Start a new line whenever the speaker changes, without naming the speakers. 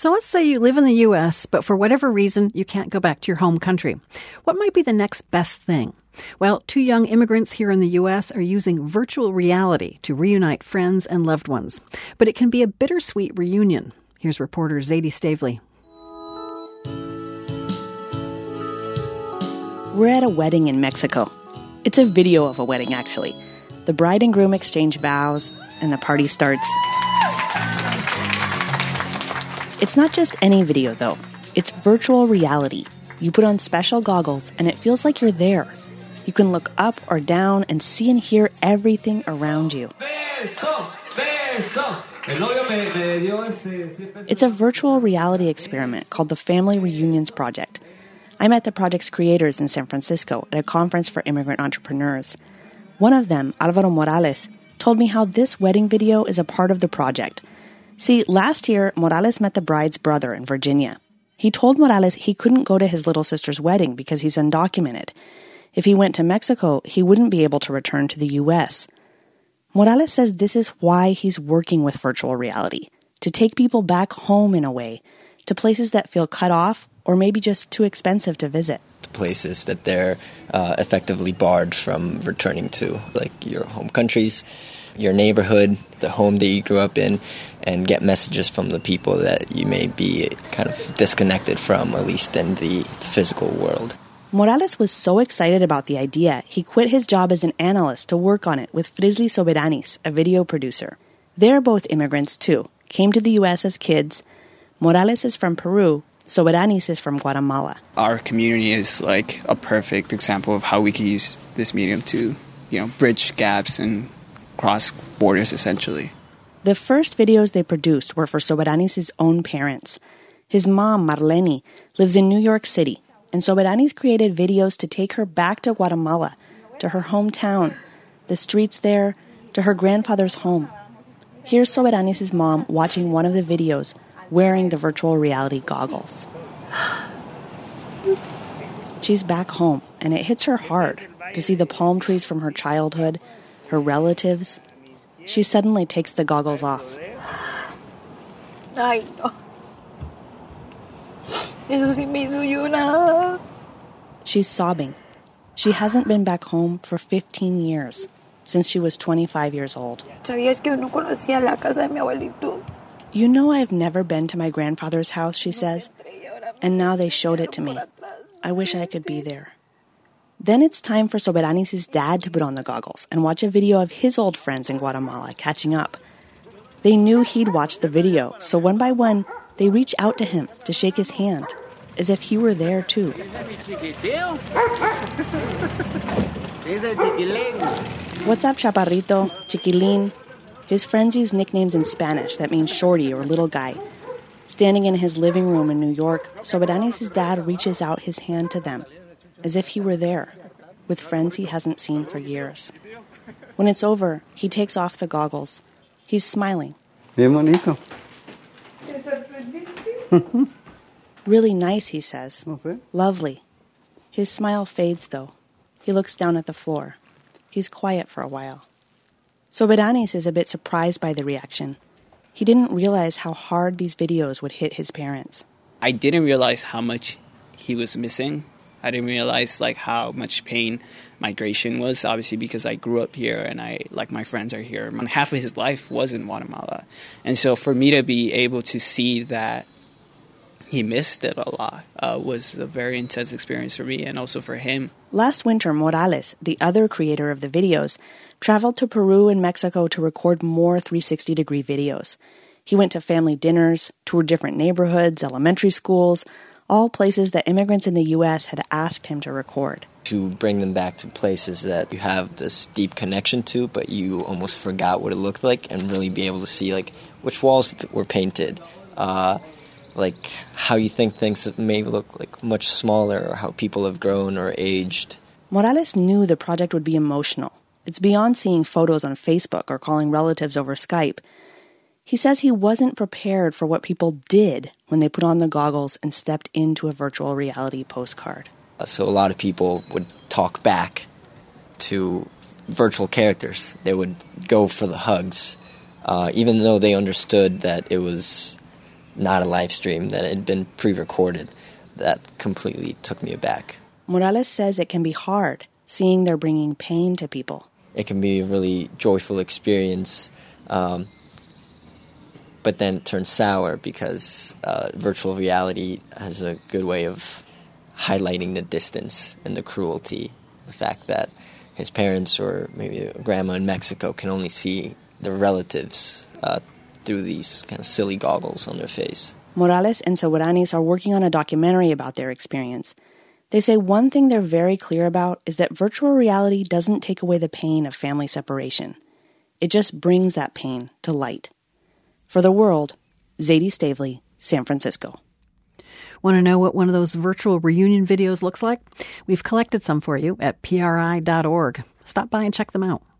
So let's say you live in the U.S., but for whatever reason, you can't go back to your home country. What might be the next best thing? Well, 2 young immigrants here in the U.S. are using virtual reality to reunite friends and loved ones. But it can be a bittersweet reunion. Here's reporter Zadie Stavely.
We're at a wedding in Mexico. It's a video of a wedding, actually. The bride and groom exchange vows, and the party starts. It's not just any video, though. It's virtual reality. You put on special goggles, and it feels like you're there. You can look up or down and see and hear everything around you. It's a virtual reality experiment called the Family Reunions Project. I met the project's creators in San Francisco at a conference for immigrant entrepreneurs. One of them, Alvaro Morales, told me how this wedding video is a part of the project. See, last year, Morales met the bride's brother in Virginia. He told Morales he couldn't go to his little sister's wedding because he's undocumented. If he went to Mexico, he wouldn't be able to return to the U.S. Morales says this is why he's working with virtual reality, to take people back home in a way, to places that feel cut off or maybe just too expensive to visit.
Places that they're effectively barred from returning to, like your home countries, your neighborhood, the home that you grew up in, and get messages from the people that you may be kind of disconnected from, at least in the physical world.
Morales was so excited about the idea, he quit his job as an analyst to work on it with Frisly Soberanis, a video producer. They're both immigrants, too. Came to the U.S. as kids. Morales is from Peru. Soberanis is from Guatemala.
Our community is like a perfect example of how we can use this medium to, bridge gaps and cross borders, essentially.
The first videos they produced were for Soberanis' own parents. His mom, Marlene, lives in New York City, and Soberanis created videos to take her back to Guatemala, to her hometown, the streets there, to her grandfather's home. Here's Soberanis' mom watching one of the videos, wearing the virtual reality goggles. She's back home, and it hits her hard to see the palm trees from her childhood, her relatives. She suddenly takes the goggles off.
Ay, no. Eso sí me hizo llorar.
She's sobbing. She hasn't been back home for 15 years, since she was 25 years old.
¿Sabías que no conocía la casa de mi abuelito?
You know I've never been to my grandfather's house, she says, and now they showed it to me. I wish I could be there. Then it's time for Soberanis' dad to put on the goggles and watch a video of his old friends in Guatemala catching up. They knew he'd watched the video, so one by one, they reach out to him to shake his hand, as if he were there too. What's up, Chaparrito, Chiquilin? His friends use nicknames in Spanish that mean shorty or little guy. Standing in his living room in New York, Soberanis' dad reaches out his hand to them, as if he were there, with friends he hasn't seen for years. When it's over, he takes off the goggles. He's smiling.
Bien bonito.
Really nice, he says.
No sé.
Lovely. His smile fades, though. He looks down at the floor. He's quiet for a while. Soberanis is a bit surprised by the reaction. He didn't realize how hard these videos would hit his parents.
I didn't realize how much he was missing. I didn't realize how much pain migration was, obviously because I grew up here and my friends are here. Half of his life was in Guatemala. And so for me to be able to see that he missed it a lot was a very intense experience for me and also for him.
Last winter, Morales, the other creator of the videos, traveled to Peru and Mexico to record more 360-degree videos. He went to family dinners, toured different neighborhoods, elementary schools, all places that immigrants in the U.S. had asked him to record.
To bring them back to places that you have this deep connection to, but you almost forgot what it looked like, and really be able to see which walls were painted, how you think things may look much smaller, or how people have grown or aged.
Morales knew the project would be emotional. It's beyond seeing photos on Facebook or calling relatives over Skype. He says he wasn't prepared for what people did when they put on the goggles and stepped into a virtual reality postcard.
So a lot of people would talk back to virtual characters. They would go for the hugs, even though they understood that it was not a live stream, that it had been pre-recorded. That completely took me aback.
Morales says it can be hard seeing they're bringing pain to people.
It can be a really joyful experience, but then it turns sour because virtual reality has a good way of highlighting the distance and the cruelty. The fact that his parents or maybe a grandma in Mexico can only see their relatives through these kind of silly goggles on their face.
Morales and Soberanis are working on a documentary about their experience. They say one thing they're very clear about is that virtual reality doesn't take away the pain of family separation. It just brings that pain to light. For The World, Zadie Stavely, San Francisco.
Want to know what one of those virtual reunion videos looks like? We've collected some for you at PRI.org. Stop by and check them out.